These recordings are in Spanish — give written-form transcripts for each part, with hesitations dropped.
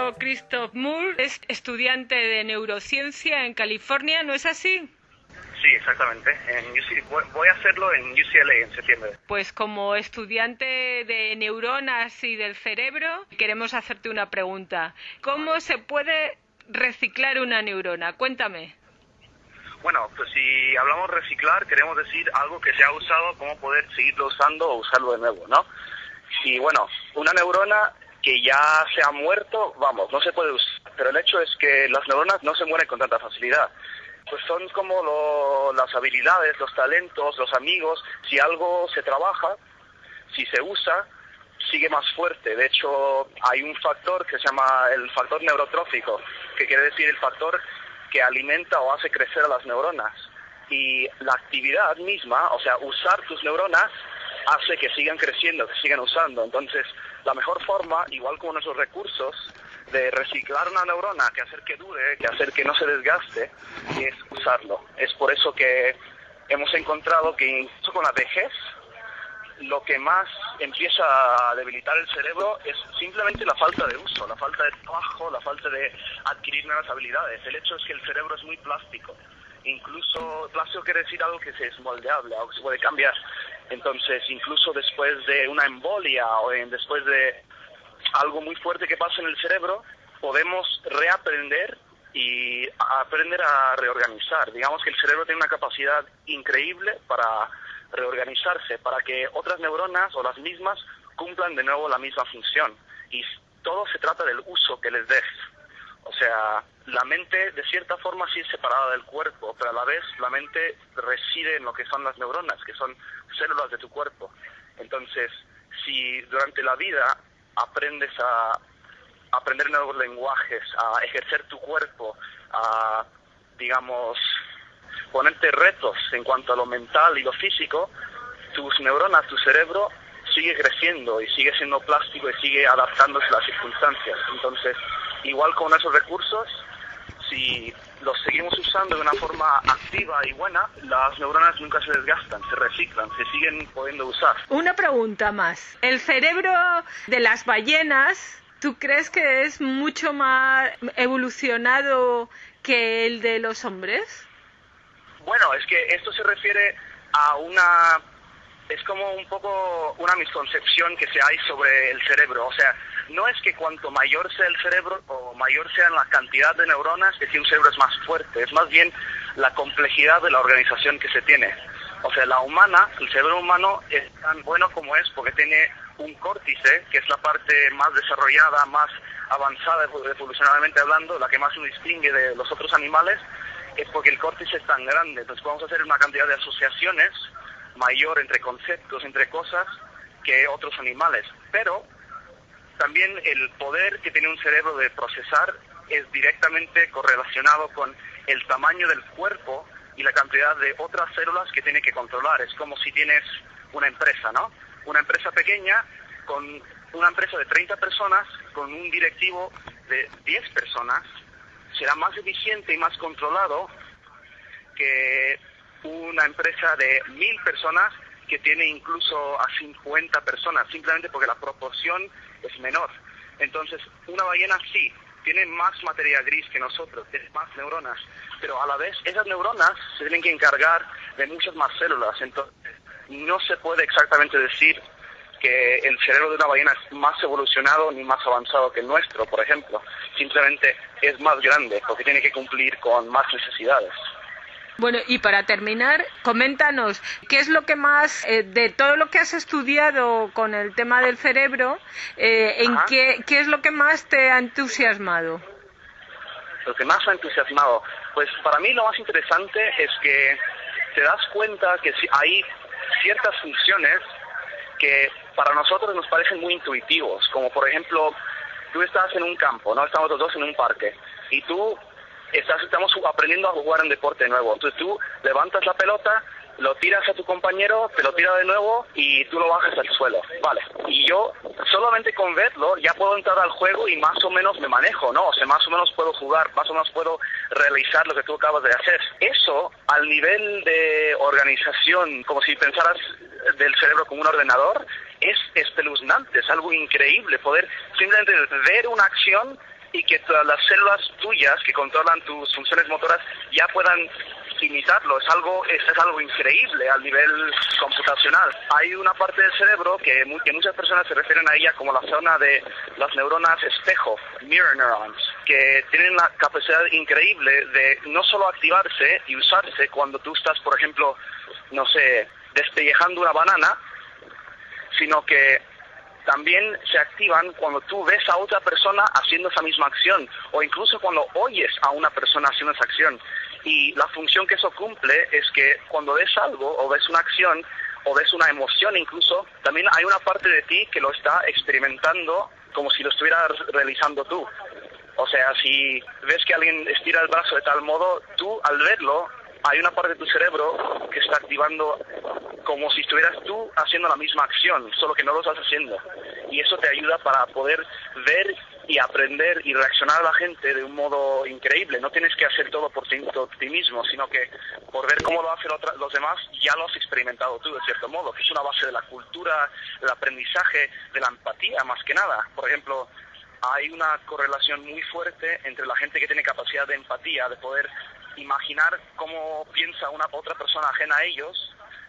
profesor Christoph Moore es estudiante de neurociencia en California, ¿no es así? Sí, exactamente. Voy a hacerlo en UCLA en septiembre. Pues como estudiante de neuronas y del cerebro, queremos hacerte una pregunta. ¿Cómo se puede reciclar una neurona? Cuéntame. Bueno, pues si hablamos de reciclar, queremos decir algo que se ha usado, cómo poder seguirlo usando o usarlo de nuevo, ¿no? Y bueno, una neurona que ya se ha muerto, vamos, no se puede usar. Pero el hecho es que las neuronas no se mueren con tanta facilidad. Pues son como las habilidades, los talentos, los amigos. Si algo se trabaja, si se usa, sigue más fuerte. De hecho, hay un factor que se llama el factor neurotrófico, que quiere decir el factor que alimenta o hace crecer a las neuronas. Y la actividad misma, o sea, usar tus neuronas, hace que sigan creciendo, que sigan usando. Entonces, la mejor forma, igual como nuestros recursos, de reciclar una neurona, que hacer que dure, que hacer que no se desgaste, es usarlo. Es por eso que hemos encontrado que incluso con la vejez, lo que más empieza a debilitar el cerebro es simplemente la falta de uso, la falta de trabajo, la falta de adquirir nuevas habilidades. El hecho es que el cerebro es muy plástico. Incluso plástico quiere decir algo que es moldeable, algo que se puede cambiar. Entonces, incluso después de una embolia o después de algo muy fuerte que pasa en el cerebro, podemos reaprender y aprender a reorganizar. Digamos que el cerebro tiene una capacidad increíble para reorganizarse, para que otras neuronas o las mismas cumplan de nuevo la misma función. Y todo se trata del uso que les des. O sea, la mente de cierta forma sí es separada del cuerpo, pero a la vez la mente reside en lo que son las neuronas, que son células de tu cuerpo. Entonces, si durante la vida aprendes a aprender nuevos lenguajes, a ejercer tu cuerpo, a, digamos, ponerte retos en cuanto a lo mental y lo físico, tus neuronas, tu cerebro sigue creciendo y sigue siendo plástico y sigue adaptándose a las circunstancias. Entonces, igual con esos recursos, si los seguimos usando de una forma activa y buena, las neuronas nunca se desgastan, se reciclan, se siguen pudiendo usar. Una pregunta más. ¿El cerebro de las ballenas, tú crees que es mucho más evolucionado que el de los hombres? Bueno, es que esto se refiere a es como un poco una misconcepción que se hay sobre el cerebro. O sea, no es que cuanto mayor sea el cerebro o mayor sea la cantidad de neuronas, que si un cerebro es más fuerte. Es más bien la complejidad de la organización que se tiene. O sea, el cerebro humano es tan bueno como es porque tiene un córtice, que es la parte más desarrollada, más avanzada evolucionalmente hablando, la que más nos distingue de los otros animales, es porque el córtice es tan grande. Entonces podemos hacer una cantidad de asociaciones mayor entre conceptos, entre cosas, que otros animales. Pero también el poder que tiene un cerebro de procesar es directamente correlacionado con el tamaño del cuerpo y la cantidad de otras células que tiene que controlar. Es como si tienes una empresa, ¿no? Una empresa pequeña con una empresa de 30 personas, con un directivo de 10 personas, será más eficiente y más controlado que una empresa de 1000 personas que tiene incluso a 50 personas, simplemente porque la proporción es menor. Entonces, una ballena sí, tiene más materia gris que nosotros, tiene más neuronas, pero a la vez esas neuronas se tienen que encargar de muchas más células. Entonces, no se puede exactamente decir que el cerebro de una ballena es más evolucionado ni más avanzado que el nuestro, por ejemplo. Simplemente es más grande porque tiene que cumplir con más necesidades. Bueno, y para terminar, coméntanos, ¿qué es lo que más, de todo lo que has estudiado con el tema del cerebro, qué es lo que más te ha entusiasmado? Lo que más me ha entusiasmado, pues para mí lo más interesante es que te das cuenta que hay ciertas funciones que para nosotros nos parecen muy intuitivos, como por ejemplo, tú estás en un campo, ¿no? Estamos los dos en un parque, y estamos aprendiendo a jugar un deporte nuevo. Entonces tú levantas la pelota, lo tiras a tu compañero, te lo tira de nuevo y tú lo bajas al suelo. Vale. Y yo solamente con verlo ya puedo entrar al juego y más o menos me manejo, ¿no? O sea, más o menos puedo jugar, más o menos puedo realizar lo que tú acabas de hacer. Eso, al nivel de organización, como si pensaras del cerebro como un ordenador, es espeluznante, es algo increíble poder simplemente ver una acción y que todas las células tuyas que controlan tus funciones motoras ya puedan imitarlo. Es algo increíble al nivel computacional. Hay una parte del cerebro que muchas personas se refieren a ella como la zona de las neuronas espejo, mirror neurons, que tienen la capacidad increíble de no solo activarse y usarse cuando tú estás, por ejemplo, no sé, despellejando una banana, sino que también se activan cuando tú ves a otra persona haciendo esa misma acción, o incluso cuando oyes a una persona haciendo esa acción. Y la función que eso cumple es que cuando ves algo, o ves una acción, o ves una emoción incluso, también hay una parte de ti que lo está experimentando como si lo estuvieras realizando tú. O sea, si ves que alguien estira el brazo de tal modo, tú al verlo, hay una parte de tu cerebro que está activando como si estuvieras tú haciendo la misma acción, solo que no lo estás haciendo. Y eso te ayuda para poder ver y aprender y reaccionar a la gente de un modo increíble. No tienes que hacer todo por ti mismo, sino que por ver cómo lo hacen los demás, ya lo has experimentado tú, de cierto modo, que es una base de la cultura, del aprendizaje, de la empatía, más que nada. Por ejemplo, hay una correlación muy fuerte entre la gente que tiene capacidad de empatía, de poder imaginar cómo piensa una otra persona ajena a ellos,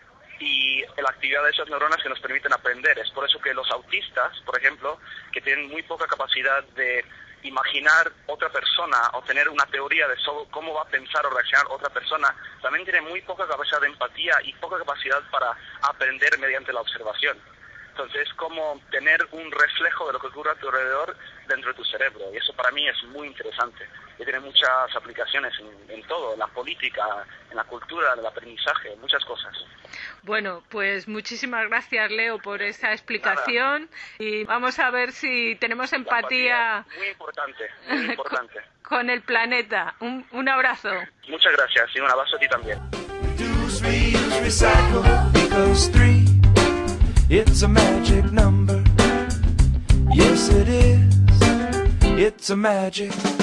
y la actividad de esas neuronas que nos permiten aprender. Es por eso que los autistas, por ejemplo, que tienen muy poca capacidad de imaginar otra persona o tener una teoría de cómo va a pensar o reaccionar otra persona, también tienen muy poca capacidad de empatía y poca capacidad para aprender mediante la observación. Entonces es como tener un reflejo de lo que ocurre a tu alrededor dentro de tu cerebro, y eso para mí es muy interesante. Y tiene muchas aplicaciones en todo, en la política, en la cultura, en el aprendizaje, en muchas cosas. Bueno, pues muchísimas gracias, Leo, por esa explicación. Nada. Y vamos a ver si tenemos empatía. Muy importante, muy importante. Con el planeta. Un abrazo. Muchas gracias y un abrazo a ti también. It's a magic number. Yes, it is. It's a magic